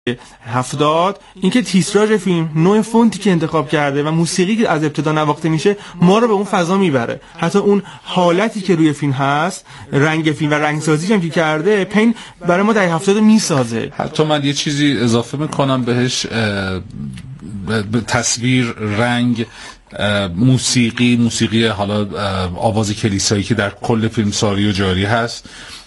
70 اینکه تیتراژ فیلم، نوع فونتی که انتخاب کرده و موسیقی که از ابتدا نواخته میشه ما رو به اون فضا میبره. حتی اون حالتی که روی فیلم هست، رنگ فیلم و رنگسازیش هم که کرده پین برای ما دهه 70 میسازه. حتی من یه چیزی اضافه میکنم بهش، تصویر، رنگ، موسیقی حالا آواز کلیسایی که در کل فیلم ساری و جاری هست،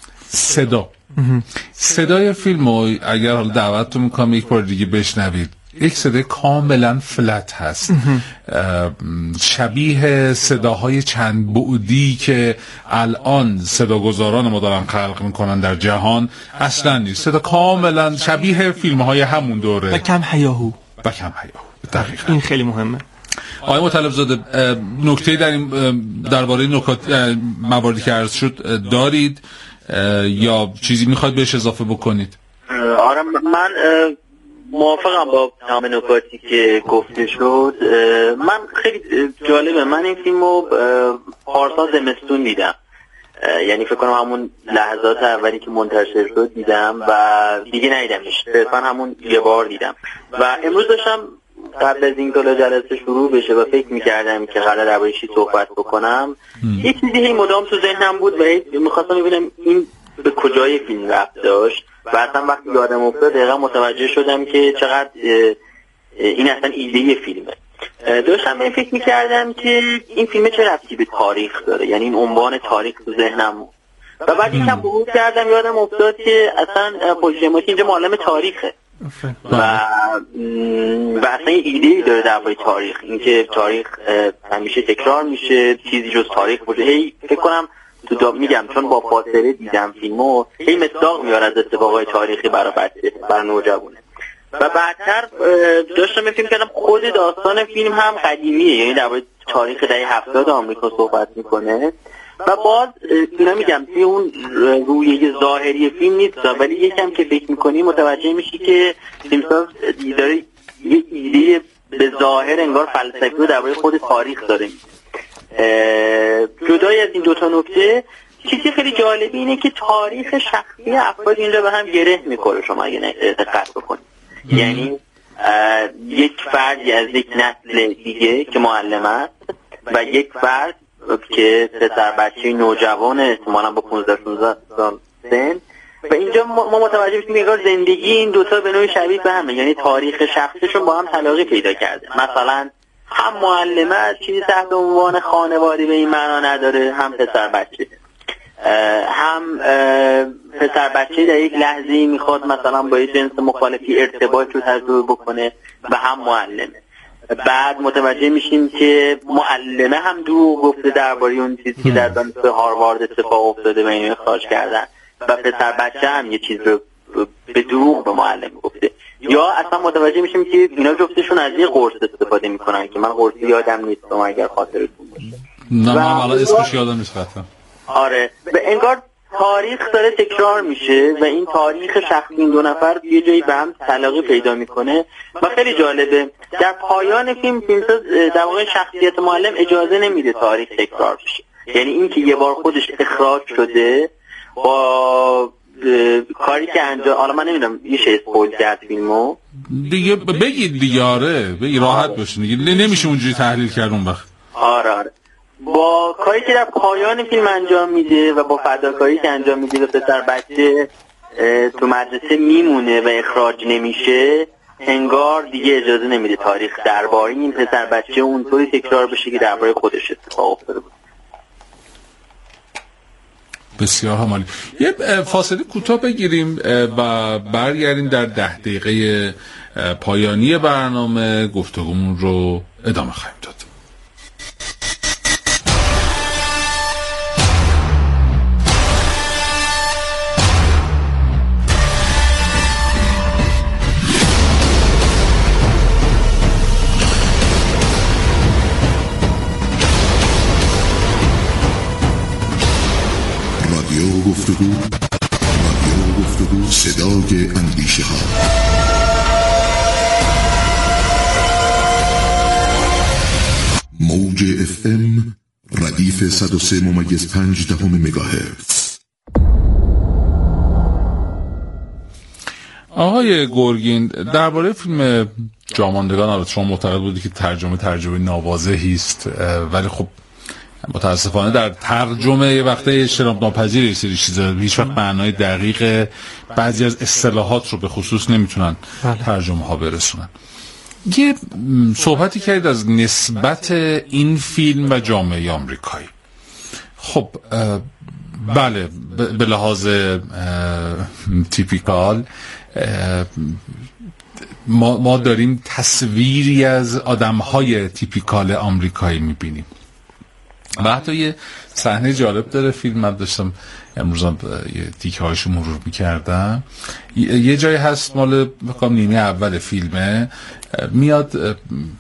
صدای فیلمو اگر حالا دعوتتون میکنم یک بار دیگه بشنوید، یک صدای کاملا فلت هست، شبیه صداهای چند بعدی که الان صداگذاران ما دارن خلق میکنن در جهان اصلا نیست. صدا کاملا شبیه فیلمهای همون دوره و کم حیاهو. دقیقاً این خیلی مهمه. آقای مطلب زاده، نکته در این درباره مواردی که عرض شد دارید یا چیزی میخواید بهش اضافه بکنید؟ آره، من موافقم با تمام نکاتی که گفته شد. من خیلی جالبه، من این فیلمو پارسال زمستون دیدم، یعنی فکر کنم همون لحظات اولی که منتشر شد دیدم و دیگه ندیدمش، صرفا همون یه بار دیدم و امروز داشتم قبل از اینکه جلسه شروع بشه و فکر میکردم که قرار درباره چی صحبت بکنم، یه چیزی هی مدام تو ذهنم بود و میخواستم ببینم این به کجای فیلم ربط داشت و اصلا وقتی یادم افتاد دقیقا متوجه شدم که چقدر این اصلا ایده فیلمه. داشتم به فکر میکردم که این فیلم چه ربطی به تاریخ داره، یعنی این عنوان تاریخ تو ذهنم و بعد یکم بحث کردم یادم افتاد که اصلا پوزیشنماتی اینجا معلم تاریخه و اصلا یه ایده‌ای داره درباره تاریخ، اینکه تاریخ همیشه تکرار میشه، چیزی جز تاریخ باشه. هی فکر کنم میگم چون با فاصله دیدم فیلمو، هی مصداق میاره از اتفاقای تاریخی برای بچه، برای نوجوانه. و بعدتر داشتم فیلم کردم خود داستان فیلم هم قدیمیه، یعنی درباره تاریخ دهه 70 آمریکا صحبت میکنه و باز اینا میگم توی اون رویه ظاهری فیلم نیست، ولی یکم که فکر میکنی متوجه میشی که فیلمساز داره یه ایده به ظاهر انگار فلسفی رو درباره خود تاریخ داره. جدای از این دوتا نکته، چیزی خیلی جالبی اینه که تاریخ شخصی افراد اینجا به هم گره میخوره. شما اگه دقت بکنید، یعنی یک فردی از یک نسل دیگه که معلم است و یک فرد که پسر بچه نوجوان احتمالاً با 15-16 سال سن، و اینجا ما متوجه میشیم که زندگی این دوتا به نوعی شبیه به همه، یعنی تاریخ شخصیشون با هم تلاقی پیدا کرده. مثلا هم معلمه از چیزی تحت عنوان خانواده به این معنا نداره، هم پسر بچه، هم پسر بچه در یک لحظه‌ای میخواد مثلا با یک جنس مخالفی ارتباط رو تجربه بکنه و هم معلمه. بعد متوجه میشیم که معلمه هم دروغ گفته درباره اون چیزی که در دانشگاه هاروارد اتفاق افتاده و اینو اخراج کردن، و پسر بچه هم یه چیز رو به دروغ به معلم گفته. یا اصلا متوجه میشیم که اینا جفتشون از یه قرص استفاده میکنن که من قرصی یادم نیست اگر خاطرتون باشه. نه من حالا اسمش یادم نیست قطعا. آره، به انگار تاریخ داره تکرار میشه و این تاریخ شخصی این دو نفر یه جایی به هم تلاقی پیدا میکنه و خیلی جالبه. در پایان فیلمساز در واقع شخصیت معلم اجازه نمیده تاریخ تکرار بشه، یعنی این که یه بار خودش اخراج شده با کاری که انجام، حالا من نمیدونم میشه اسپویل کرد فیلمو دیگه، بگید دیگه. آره بگید، راحت باشین دیگه، نمیشه اونجوری تحلیل کرد اون وقت. آره با کاری که در پایان فیلم انجام میده و با فداکاری که انجام میده و پسر بچه تو مدرسه میمونه و اخراج نمیشه، انگار دیگه اجازه نمیده تاریخ درباره این پسر بچه اونطوری تکرار بشه که درباره خودش اتفاق افتاده بود. بسیار همالی. یه فاصله کوتاه بگیریم و برگردیم در 10 دقیقه پایانی برنامه گفتگومون رو ادامه خواهیم داد. گفتگو صدای اندیشه ها. موج FM ردیف 103.5 مگاهرتز. آقای گرگین، درباره فیلم جاماندگان شما معتقد بودی که ترجمه ناواضحی است، ولی خب متاسفانه در ترجمه وقتی اجتناب ناپذیر یه سری چیزا هیچ وقت معنای دقیق بعضی از اصطلاحات رو به خصوص نمیتونن ترجمه ها برسونن. یه صحبتی کردید از نسبت این فیلم و جامعه آمریکایی. خب بله، به لحاظ تیپیکال ما داریم تصویری از آدم‌های تیپیکال آمریکایی می‌بینیم و حتی یه صحنه جالب داره فیلم. من داشتم امروز یه تیکه‌هاشو مرور می‌کردم. یه جایی هست مال نیمه اول فیلمه، میاد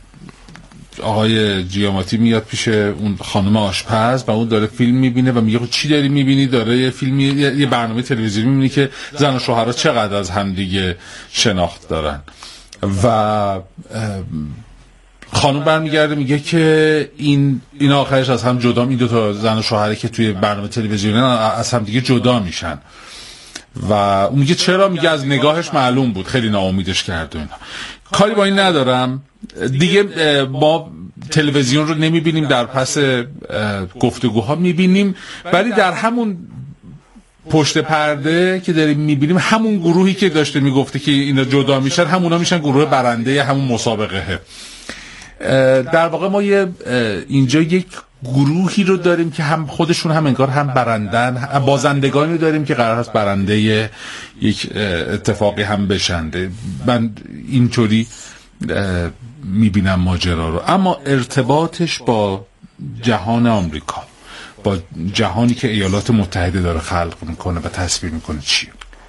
آقای جیاماتی میاد پیش اون خانم آشپز و اون داره فیلم میبینه و میگه چی داری میبینی؟ داره یه فیلمی، یه برنامه تلویزیونی میبینی که زن و شوهرها چقدر از همدیگه شناخت دارن و خانم برمیگرده میگه که این آخرش از هم جدا، این دو تا زن و شوهری که توی برنامه تلویزیونی از هم دیگه جدا میشن و اون میگه چرا؟ میگه از نگاهش معلوم بود، خیلی ناامیدش کرد و اینا. کاری با این ندارم دیگه، ما تلویزیون رو نمیبینیم، در پس گفتگوها میبینیم، ولی در همون پشت پرده که داریم میبینیم همون گروهی که داشته میگفته که اینا جدا میشن همونا میشن گروه برنده همون مسابقه. در واقع ما اینجا یک گروهی رو داریم که هم خودشون هم انگار هم برندن، بازندگانی رو داریم که قرار هست برنده یک اتفاقی هم بشنده. من اینطوری میبینم ماجرا رو. اما ارتباطش با جهان آمریکا، با جهانی که ایالات متحده داره خلق میکنه و تصویر میکنه چیه؟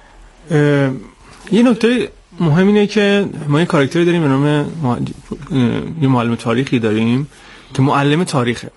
یه نکته مهم اینه که ما یه کاراکتری داریم به نام یه معلم تاریخی داریم که معلم تاریخه،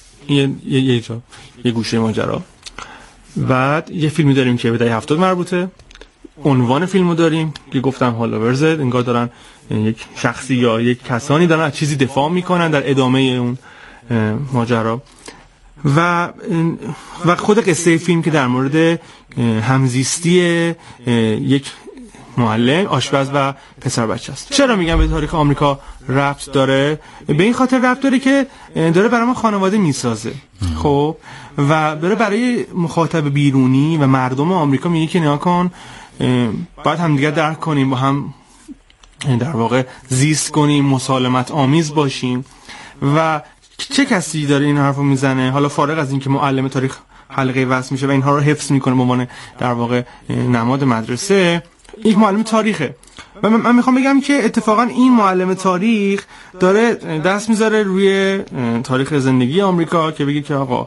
یه گوشه ماجرا. بعد یه فیلمی داریم که به دهه 70 مربوطه، عنوان فیلمو داریم که گفتم هالوورز، انگار دارن یک شخصی یا یک کسانی دارن از چیزی دفاع میکنن در ادامه اون ماجرا و خود قصه فیلم که در مورد همزیستی یک معلم، آشپز و پسر بچه است. چرا میگم به تاریخ آمریکا ربط داره؟ به این خاطر ربط داره که داره برای ما خانواده میسازه، خب، و داره برای مخاطب بیرونی و مردم آمریکا میگه که نگاه کن، باید همدیگر درک کنیم، با هم در واقع زیست کنیم، مسالمت آمیز باشیم. و چه کسی داره این حرفو میزنه؟ حالا فارغ از این که معلم تاریخ حلقه وصل میشه و اینها رو حفظ میکنه به عنوان در واقع نماد مدرسه، یک معلم تاریخه. و من میخوام بگم که اتفاقا این معلم تاریخ داره دست میذاره روی تاریخ زندگی آمریکا که بگه که آقا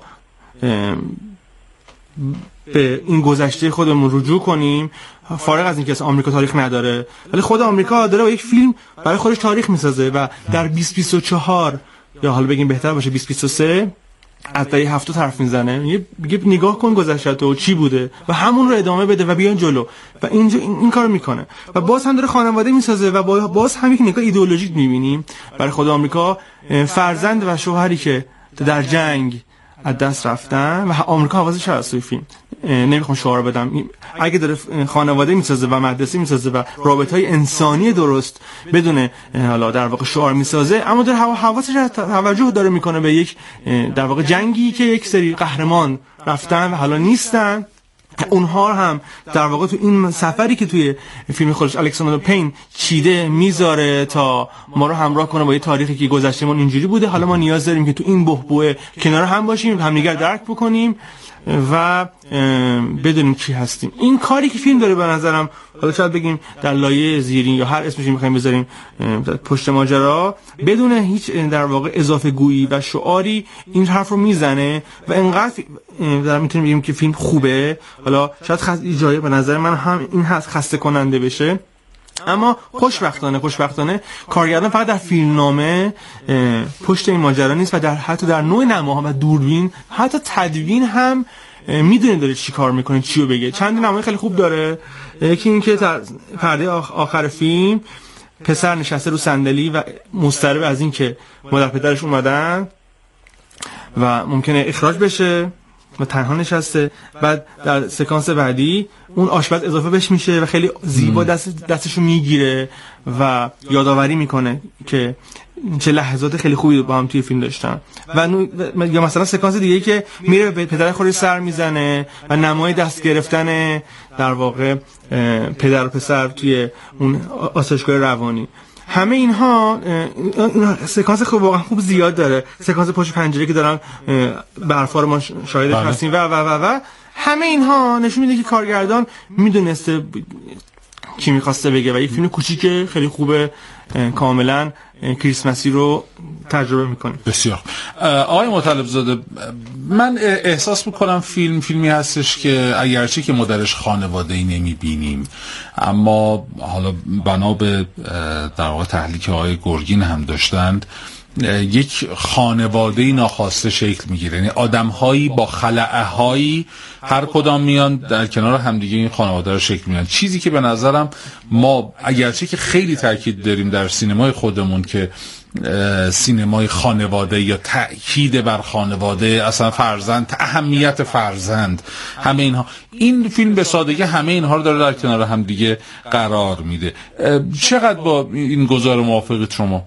به این گذشته خودمون رجوع کنیم، فارغ از اینکه آمریکا تاریخ نداره، ولی خود آمریکا داره با یک فیلم برای خودش تاریخ میسازه و در 2024 یا حالا بگیم بهتر باشه 2023 از دهه 70 حرف میزنه، میگه نگاه کن گذشته تو چی بوده و همون رو ادامه بده و بیان جلو و اینجا این کارو میکنه و باز هم داره خانواده میسازه و باز هم یک نگاه ایدئولوژیک میبینیم برای خود آمریکا. فرزند و شوهری که در جنگ از دست رفتن و آمریکا حواسش هست توی فیلم، نمیخوام شعار بدم، اگه داره خانواده میسازه و مدرسه میسازه و رابطه‌های انسانی درست بدون حالا در واقع شعار میسازه، اما داره حواسش توجه داره میکنه به یک در واقع جنگی که یک سری قهرمان رفتن و حالا نیستن، اونها هم در واقع تو این سفری که توی فیلم خودش الکساندر پین چیده میذاره تا ما رو همراه کنه با یه تاریخی که گذشتهمون اینجوری بوده، حالا ما نیاز داریم که تو این بحبوح کنار هم باشیم، همدیگر درک بکنیم و بدونیم چی هستیم. این کاری که فیلم داره به نظرم، حالا شاید بگیم در لایه زیرین یا هر اسمش میخوایم بذاریم پشت ماجرا، بدون هیچ در واقع اضافه گویی و شعاری این حرف رو میزنه و انقدر در میتونیم بگیم که فیلم خوبه. حالا شاید جایی به نظر من هم این هست خسته کننده بشه، اما خوشبختانه کارگردان فقط در فیلمنامه پشت این ماجرا نیست و حتی در نوع نماها و دوربین، حتی تدوین هم میدونه داره چی کار میکنه، چی رو بگه. چند نمای خیلی خوب داره. یکی این که در پرده آخر فیلم پسر نشسته رو صندلی و مضطرب از این که مادر پدرش اومدن و ممکنه اخراج بشه و تنها نشسته. بعد در سکانس بعدی اون آشپز اضافه بهش میشه و خیلی زیبا دستشو میگیره و یادآوری میکنه که چه لحظات خیلی خوبی با هم توی فیلم داشتن. و یا مثلا سکانس دیگه که میره به پدر خودش سر میزنه و نمای دست گرفتن در واقع پدر و پسر توی اون آسایشگاه روانی. همه اینها سکانس خوب واقعا خوب زیاد داره. سکانس پشت پنجره که دارن برفا رو ما شاهدش هستیم و همه اینها نشون میده که کارگردان میدونسته کی میخواسته بگه و یک فیلم کوچیک خیلی خوبه کاملا کریسمسی رو تجربه میکنه. بسیار. آقای مطلب زاده، من احساس میکنم فیلمی هستش که اگرچه که ما درش خانواده‌ای نمیبینیم، اما حالا بنا به در واقع تحلیلی که آقای گرگین هم داشتند یک خانواده‌ای ناخواسته شکل میگیره. یعنی آدم‌هایی با خلأه‌هایی هر کدام میان در کنار همدیگه این خانواده رو شکل میدن. چیزی که به نظرم ما اگرچه که خیلی تاکید داریم در سینمای خودمون که سینمای خانواده یا تأکید بر خانواده، اصلا فرزند، اهمیت فرزند، همه اینها، این فیلم به سادگی همه اینها رو داره در کنار همدیگه قرار میده. چقدر با این گزار موافقید شما؟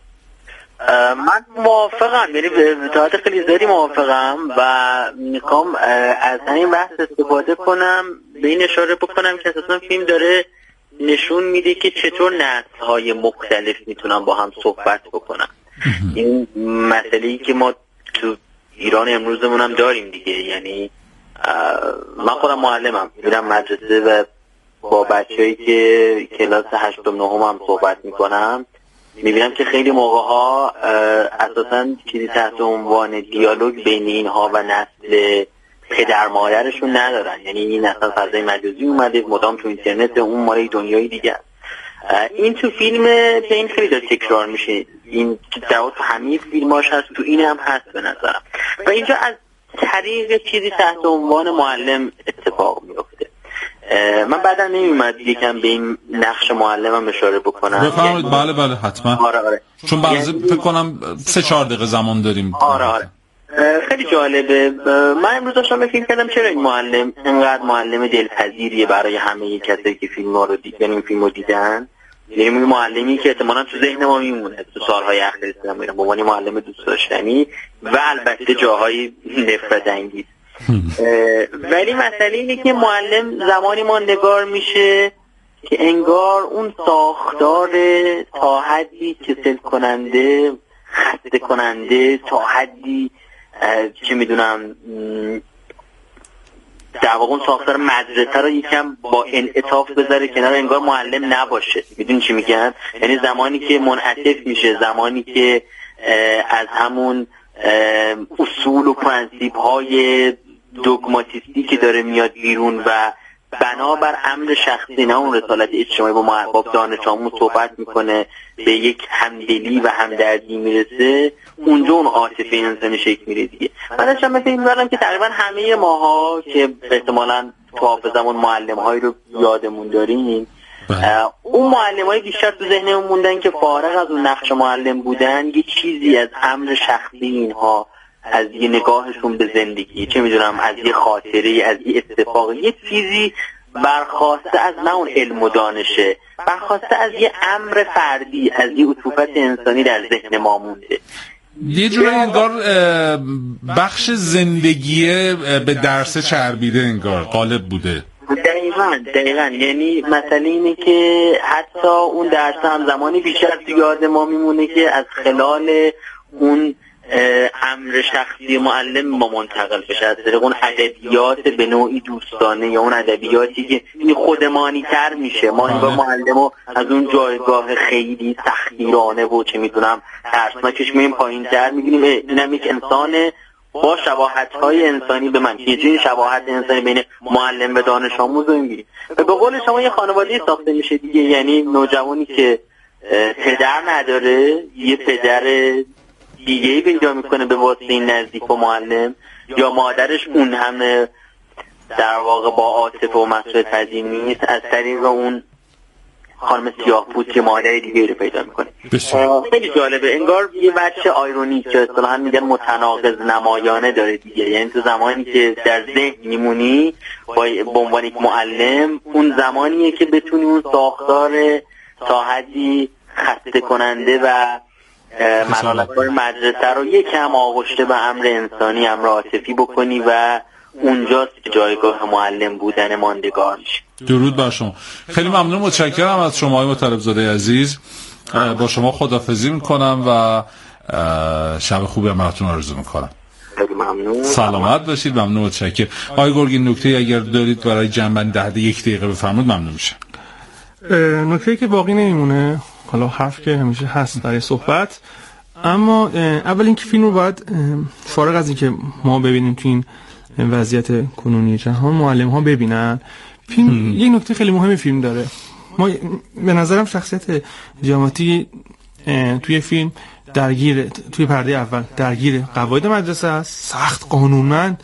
من موافقم، یعنی به طرز خیلی زیادی موافقم و میخوام از همین بحث استفاده کنم به این اشاره بکنم که اساسا فیلم داره نشون میده که چطور نسل‌های مختلف میتونن با هم صحبت بکنن. این مسئله‌ای که ما تو ایران امروزمون هم داریم دیگه. یعنی من خودم معلمم، میرم مدرسه و با بچه‌ای که کلاس 8 و 9 هم صحبت میکنم، میبینم که خیلی موقع‌ها اساساً چیزی تحت عنوان دیالوگ بین اینها و نسل پدر مادرشون ندارن. یعنی این اصلا فضای مجازی اومده، مدام تو اینترنت، اون مال دنیای دیگه. این تو فیلم به این خیلی داره تکرار میشه، این در واقع تو همه فیلماش هست، تو این هم هست به نظرم. و اینجا از طریق چیزی تحت عنوان معلم اتفاق میفته. من بعدا نمی‌اومد یکم به این نقش معلمم اشاره بکنم. بفرمایید. بله حتما. آره. چون بعضی فکر کنم 3-4 دقیقه زمان داریم. آره. خیلی جالبه. من امروز داشتم فکر کردم چرا این معلم انقدر معلم دلپذیریه برای همه کسایی که فیلم‌ها رو دیدن، فیلمو دیدن. یعنی معلمی که احتمالاً تو ذهن ما میمونه تو سالهای اخیر سینما، به عنوان معلم دوست داشتنی و البته جاهای نفرت انگیز. ولی مسئله اینه که معلم زمانی ما نگار میشه که انگار اون ساختار تا حدی کسل کننده، خسته کننده، تا حدی چه میدونم در واقع اون ساختار مدرسه رو یکم با انعطاف بذاره کنار، انگار معلم نباشه. میدونی چی میگم؟ یعنی زمانی که منعطف میشه، زمانی که از همون اصول و پرنسیپ های دوگماتیستی که داره میاد بیرون و بنابر امر شخصی، نه اون رسالت اجتماعی، با دانش آموز صحبت میکنه، به یک همدلی و همدردی میرسه، اونجا اون عاطفه انسانی شکل میره دیگه. من داشتم فکر می‌کردم که تقریبا همه ماها که احتمالاً تو حافظمون معلم‌هایی رو یادمون داریم، اون معلم‌های بیشتر تو ذهنمون موندن که فارغ از اون نقش معلم بودن، یه چیزی از امر شخصی اینها، از یه نگاهشون به زندگی، چه میدونم، از یه خاطره، از یه اتفاق، یه چیزی برخواسته از نه اون علم و دانشه، برخواسته از یه امر فردی، از یه عطوفت انسانی در ذهن ما مونده. یه جوری انگار بخش زندگی به درس چربیده انگار غالب بوده. دقیقاً. یعنی مسئله اینه که حتی اون درس هم زمانی بیشتر تو یاد ما میمونه که از خلال اون امر شخصی معلم ما منتقل بشه، از طریق اون ادبیات به نوعی دوستانه یا اون ادبیاتی که خودمانی تر میشه. ما این معلمو از اون جایگاه خیلی تحقیرانه و چه میدونم ترسناکش مییم پایین تر میگیریم. اینم یک انسان با شباهت‌های انسانی به من، یه جوری شباهت انسانی بین معلم و دانش آموز رو می‌بینیم. به قول شما یه خانواده ساخته میشه دیگه. یعنی نوجوانی که پدر نداره، یه پدر دیگه‌ای پیدا میکنه به واسطه این نزدیک و معلم، یا مادرش اون همه در واقع با عاطفه و مسئولیت پذیر نیست، از طریق اون خانم سیاه‌پوست که مادر دیگه رو پیدا میکنه. بسیار خیلی جالبه، انگار یه بچه آیرونیک که اصطلاحاً میگن متناقض نمایانه داره دیگه، یعنی تو زمانی که در ذهن میمونی به عنوان یک معلم، اون زمانیه که بتونی اون ساختار تا حدی خسته کننده و ملالت‌بار مدرسه رو یکم آغشته به امر انسانی، امر عاطفی بکنی و اونجاست که جایگاه معلم بودن ماندگار میشه. درود بر شما. خیلی ممنون، متشکرم از شما آقای مطلب‌زاده عزیز. با شما خداحافظی میکنم و شب خوبی براتون آرزو میکنم. خیلی ممنون. سلامت باشید. ممنون، متشکرم. آقای گرگین نکته اگر دارید برای جنبندی ده یک دقیقه بفرمایید ممنون میشه. نکته که باقی نمیمونه، حالا حرف که همیشه هست برای صحبت، اما اول اینکه فیلم رو باید فارغ از اینکه ما ببینیم تو این وضعیت کنونی جهان معلم ها ببینن. فیلم یک نکته خیلی مهمی فیلم داره. ما به نظرم شخصیت جماعتی توی فیلم توی پرده اول درگیر قواعد مدرسه است، سخت قانونمند،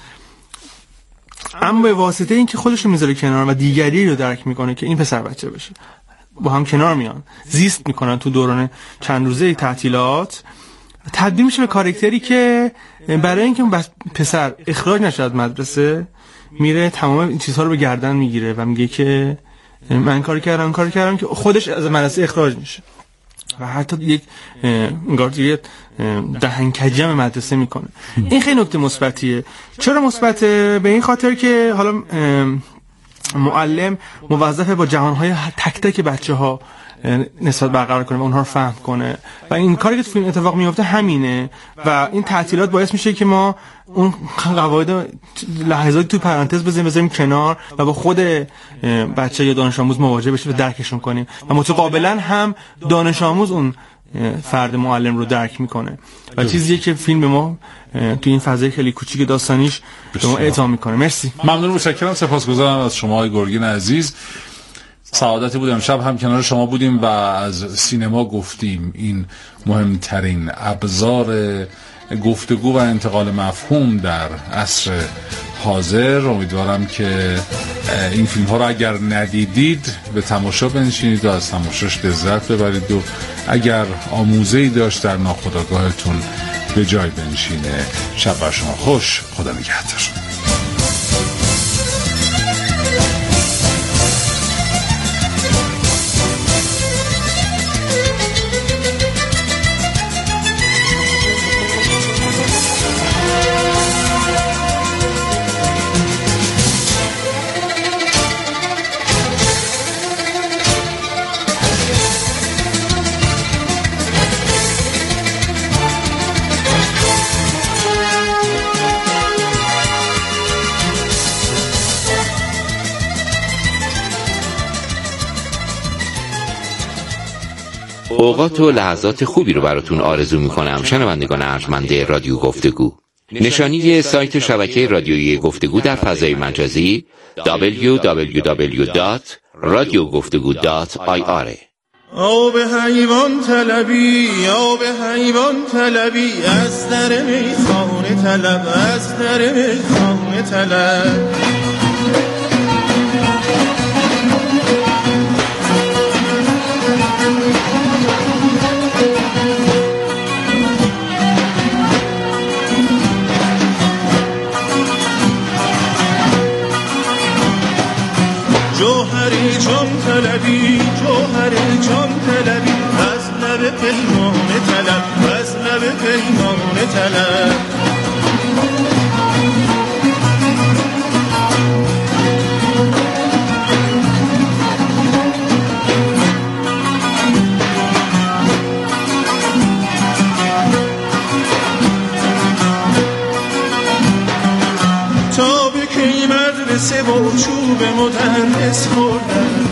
اما به واسطه اینکه خودش رو میذاره کنار و دیگری رو درک میکنه که این پسر بچه بشه، با هم کنار میان، زیست میکنن تو دوران چند روزه تعطیلات، تبدیل میشه به کاراکتری که برای اینکه اون پسر اخراج نشه از مدرسه میره تمام این چیزها رو به گردن میگیره و میگه که من کار کردم که خودش از مدرسه اخراج میشه و حتی یک انگار دهنکجم مدرسه میکنه. این خیلی نکته مثبتیه. چرا مثبته؟ به این خاطر که حالا معلم موظفه با جهانهای تک تک بچه‌ها نسبت برقرار کنه و اونها رو فهم کنه و این کاری که تو فیلم اتفاق میفته همینه و این تعطیلات باعث میشه که ما اون قواعد لحظاتی تو پرانتز بذاریم کنار و با خود بچه یا دانش آموز مواجه بشیم و درکشون کنیم و متقابلا هم دانش آموز اون فرد معلم رو درک میکنه و چیزیه که فیلم به ما تو این فضای خیلی کوچیک داستانیش به ما اعطا میکنه. مرسی. ممنون، متشکرم، سپاسگزارم از شما آقای گرگین عزیز. سعادتی بود امشب هم کنار شما بودیم و از سینما گفتیم. این مهمترین ابزار گفتگو و انتقال مفهوم در عصر حاضر. امیدوارم که این فیلم ها رو اگر ندیدید به تماشا بنشینید و از تماشاش لذت ببرید و اگر آموزه‌ای داشت در ناخودآگاهتون به جای بنشینه. شب بر شما خوش. خدا نگهدار. اوقات و لحظات خوبی رو براتون آرزو میکنم شنوندگان ارجمند رادیو گفتگو. نشانی سایت شبکه رادیویی گفتگو در فضای مجازی www.radiogoftegu.ir. آب حیوان طلبی، آب حیوان طلبی، از در میخانه طلب، از در میخانه طلب. جوهری جان طلبی، جوهری جان طلبی، از لب پیمانه طلب، از لب پیمانه طلب. تا به کی مدرسه با چوب مدرس خوردن،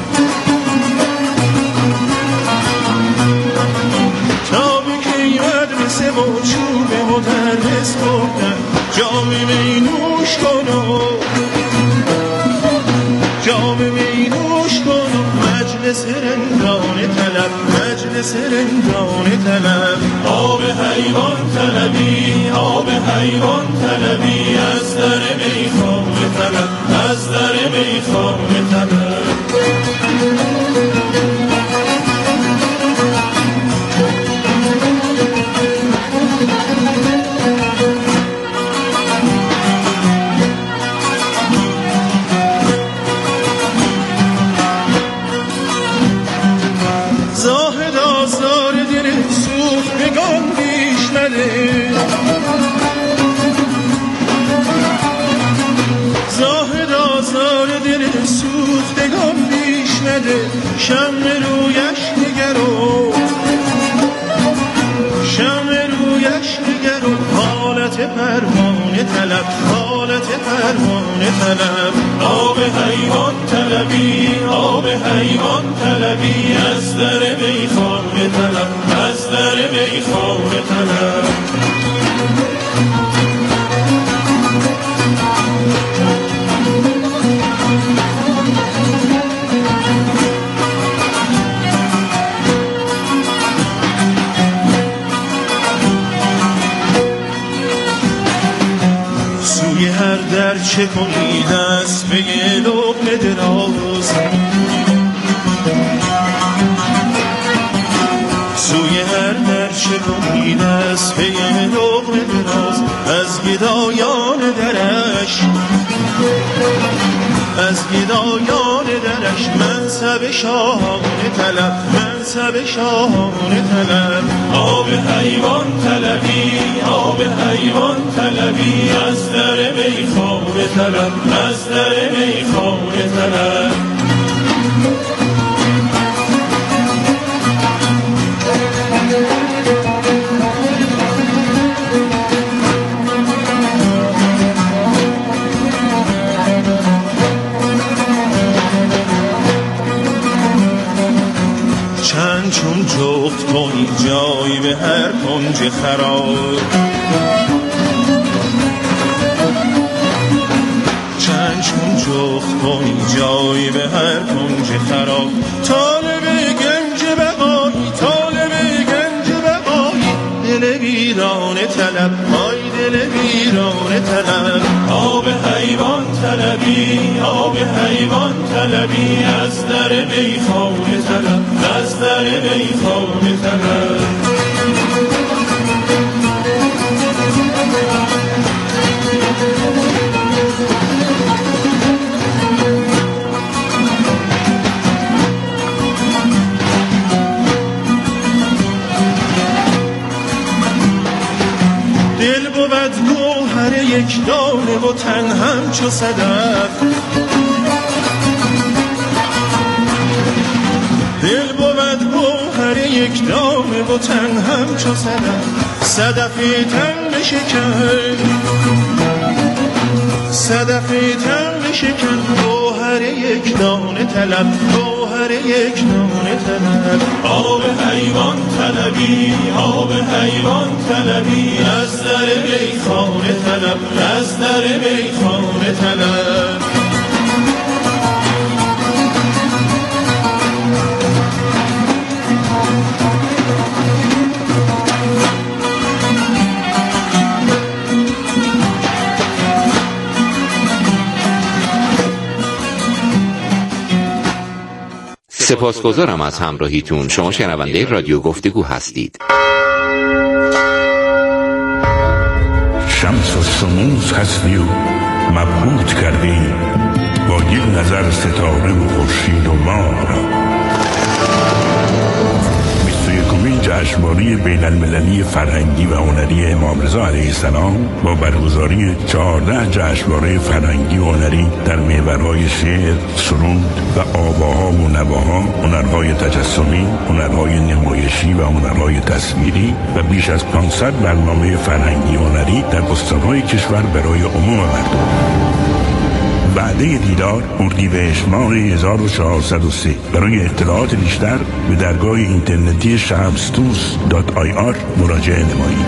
تا به کی مدرسه با چوب مدرس خوردن. جام می نوش کن و جام می نوش کن و مجلس رندانه طلب، مجلس رندانه طلب. آب حیوان طلبی، آب حیوان طلبی، از در میخانه طلب، از در میخانه طلب. آزار دل سوختگان بیش نده، زاهد آزار دل سوختگان بیش نده. شمع رویش نگرو، شمع رویش نگرو، حالت پروانه طلب، حالت پروانه طلب. آب حیوان طلبی، آب حیوان طلبی، از در میخانه طلب، از در میخانه طلب. سوی هر در چه کنی دست به یه لقمه دراز، سوی هر در چه کنی دست به یه لقمه دراز. از گدایان درش، از گدایان درش، منصب شاهانه طلب، منصب شاهانه طلب. آب حیوان طلبی، آب حیوان طلبی، از در میخانه طلب، از در میخانه طلب. چند چون جفت کنی جایی به هر کنج خراب، چند چون جفت کنی جایی به هر کنج خراب. طالب گنج بقایی، طالب گنج بقایی، دل ویرانه طلب، های دل ویرانه طلب. آب حیوان طلبی، آب حیوان طلبی، از در میخانه طلب، از در میخانه طلب. دل بود گوهر یک دانه و تن همچو صدف، دل بود گوهر یک دانه و تن همچو صدف. صدفی تن بشکن، صدفی تن بشکن، گوهر یک دانه طلب، گوهر یک دانه طلب. آب حیوان طلبی، آب حیوان طلبی، از در میخانه طلب، از در میخانه طلب. سپاسگزارم از همراهیتون. شما شنونده رادیو گفتگو هستید. شمس و شموس هستی و مبهوت کردی با یک نظر ستاره و خورشید و ماه را. 21مین جشنواره بین المللی فرهنگی و هنری امام رضا علیه السلام با برگزاری 14 جشنواره فرهنگی و هنری در محورهای شعر، سرود و آواها و نواها، هنرهای تجسمی، هنرهای نمایشی و هنرهای تصویری و بیش از 500 برنامه فرهنگی و هنری در استان‌های کشور برای عموم مردم. وعده دیدار اردیبهشت ماه 1403. برای اطلاعات بیشتر به درگاه اینترنتی shamstus.ir مراجعه نمایید.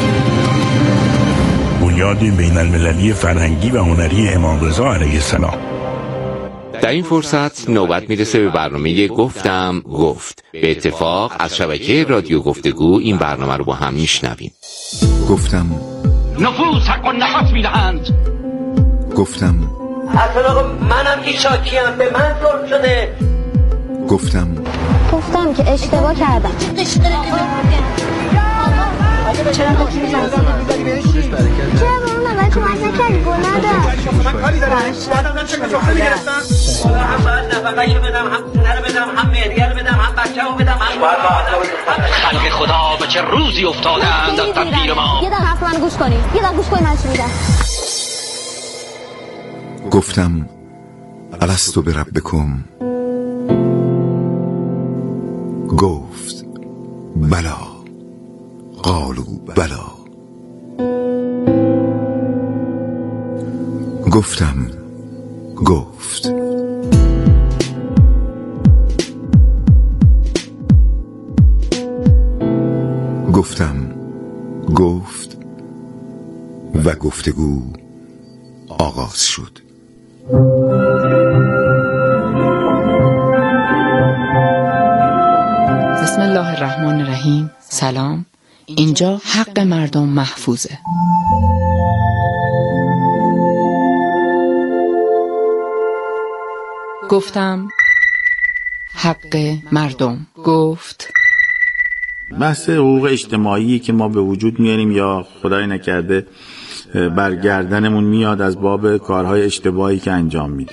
بنیاد بین المللی فرهنگی و هنری امام رضا علیه السلام. در این فرصت نوبت میرسه به برنامه گفتم گفت. به اتفاق از شبکه رادیو گفتگو این برنامه رو با هم میشنویم. گفتم نفوس حق و نفس میدهند. گفتم اصلا آقا منم که شاکیم، به من ظلم شده. گفتم که اشتباه کردم. چرا با اون نوبت کمک نکردی گناه من کاری دارم بعدم چه کسافه میگرفتن هم باید نفقهشو بدم هم سونه رو بدم هم مهریه رو بدم هم بچه رو بدم هم خلق خدا به چه روزی افتادند از تدبیر ما. یه دقیقه حرف منو گوش کنی من چی میگم. گفتم الستو بربکم، گفت بلا، قالوا بلا. گفتم گفت گفتم گفت و گفتگو آغاز شد. بسم الله الرحمن الرحیم. سلام، اینجا حق مردم محفوظه. گفتم حق مردم. گفت بحث حقوق اجتماعی که ما به وجود میاریم یا خدای نکرده برگردنمون میاد از باب کارهای اشتباهی که انجام میدیم.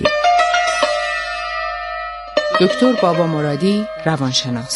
دکتر بابا مرادی، روانشناس.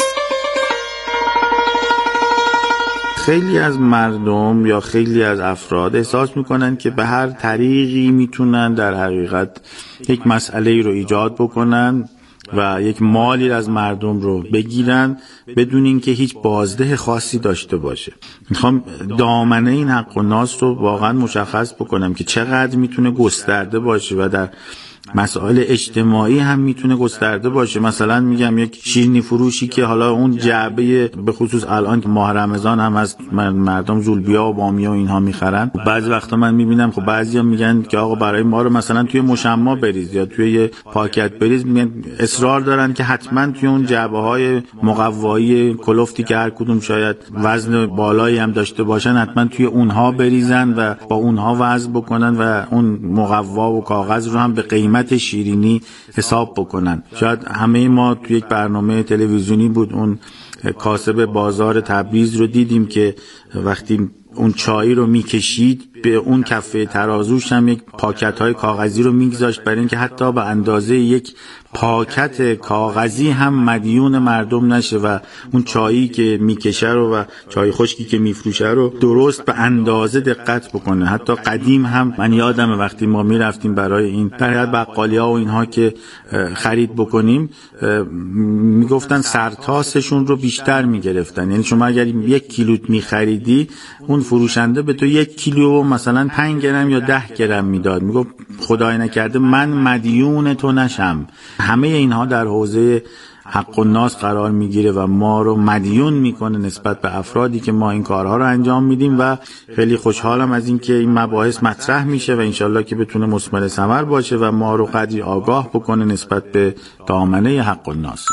خیلی از مردم یا خیلی از افراد احساس میکنن که به هر طریقی میتونن در حقیقت یک مسئله رو ایجاد بکنن و یک مالی از مردم رو بگیرن بدون اینکه هیچ بازده خاصی داشته باشه. میخوام دامنه این حق و ناس رو واقعا مشخص بکنم که چقدر میتونه گسترده باشه و در مسائل اجتماعی هم میتونه گسترده باشه. مثلا میگم یک شیرینی فروشی که حالا اون جعبه به خصوص الان که ماه رمضان هم هست مردم زولبیا و بامیه و اینها میخرن، بعضی وقتا من میبینم خب بعضیا میگن که آقا برای ما رو مثلا توی مشما بریز یا توی یه پاکت بریز، میگن اصرار دارن که حتما توی اون جعبه های مقوایی کلفتی که هر کدوم شاید وزن بالایی هم داشته باشن حتما توی اونها بریزن و با اونها وزن بکنن و اون مقوا و کاغذ رو هم به قیمت شیرینی حساب بکنن. شاید همه ما توی یک برنامه تلویزیونی بود اون کاسب بازار تبریز رو دیدیم که وقتی اون چای رو میکشید به اون کفه ترازوش هم یک پاکت های کاغذی رو میگذاشت برای اینکه حتی به اندازه یک پاکت کاغذی هم مدیون مردم نشه و اون چایی که میکشه رو و چای خشکی که میفروشه رو درست به اندازه دقت بکنه. حتی قدیم هم من یادمه وقتی ما میرفتیم برای این در بقالیا و اینها که خرید بکنیم میگفتن سرتاسشون رو بیشتر میگرفتن. یعنی شما اگر 1 کیلو میخریدی اون فروشنده به تو 1 کیلو مثلا 5 گرم یا 10 گرم میداد. میگفت خدای نکرده من مدیون تو نشم. همه اینها در حوزه حق و ناس قرار میگیره و ما رو مدیون میکنه نسبت به افرادی که ما این کارها رو انجام میدیم و خیلی خوشحالم از این که این مباحث مطرح میشه و انشالله که بتونه مثمر ثمر باشه و ما رو قدری آگاه بکنه نسبت به دامنه حق و ناس.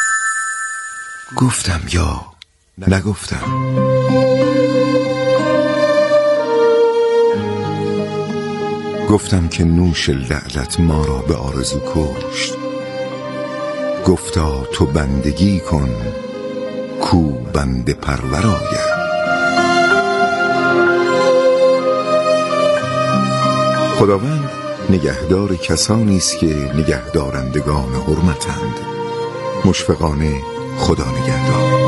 گفتم یا نگفتم. گفتم که نوش لعلت ما را به آرزو کشت. گفتا تو بندگی کن کو بنده پرور آید. خداوند نگهدار کسانی است که نگهدارندگان حرمتند. مشفقانه خدا نگهدار.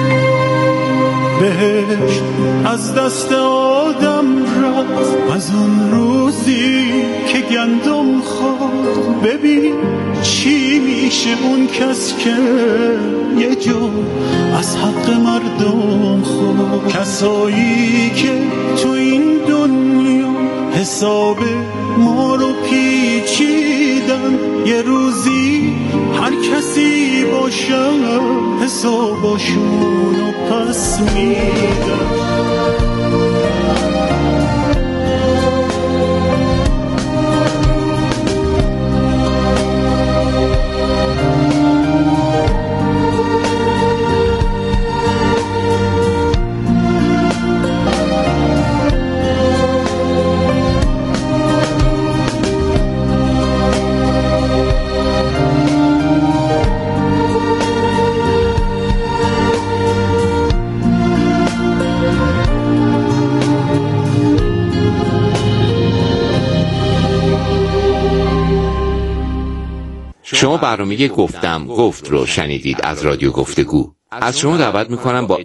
بهشت از دست آدم رفت از اون روزی که گندم خورد. ببین چی میشه اون کس که یه جو از حق مردم خورد. کسایی که تو این دنیا حساب ما رو پیچیدن یه روزی هر کسی باشه حسابشون رو پس میدن. شما برنامه گفتم گفت رو شنیدید از رادیو گفتگو. از شما دعوت میکنم با